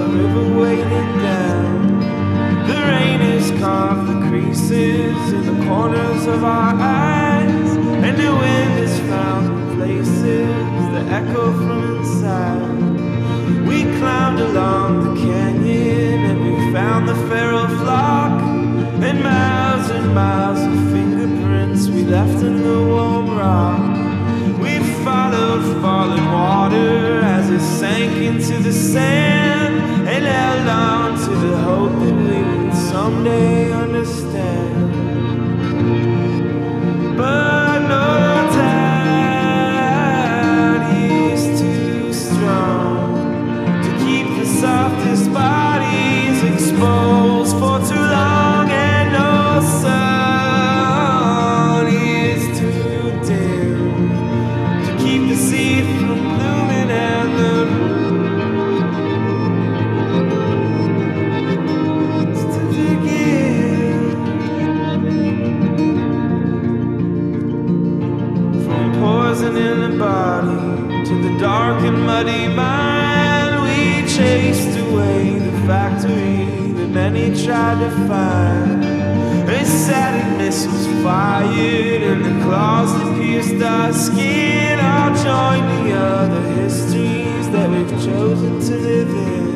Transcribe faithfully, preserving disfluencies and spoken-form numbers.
river waiting down. The rain has carved the creases in the corners of our eyes, and the wind has found places that echo from inside. We climbed along the canyon and we found the feral flock, and miles and miles of fingerprints we left in the warm rock. We followed falling water as it sank into the sand, and held on to the hope that we would someday understand. But no tide is too strong to keep the softest bodies exposed for too long, and no sun is too dim to keep the sea from blooming and the roots to dig in. From poison in the body to the dark and muddy mind, we chased away the factory that many tried to find. They static missiles fired and the claws that pierced our skin all join the other histories that we've chosen to live in.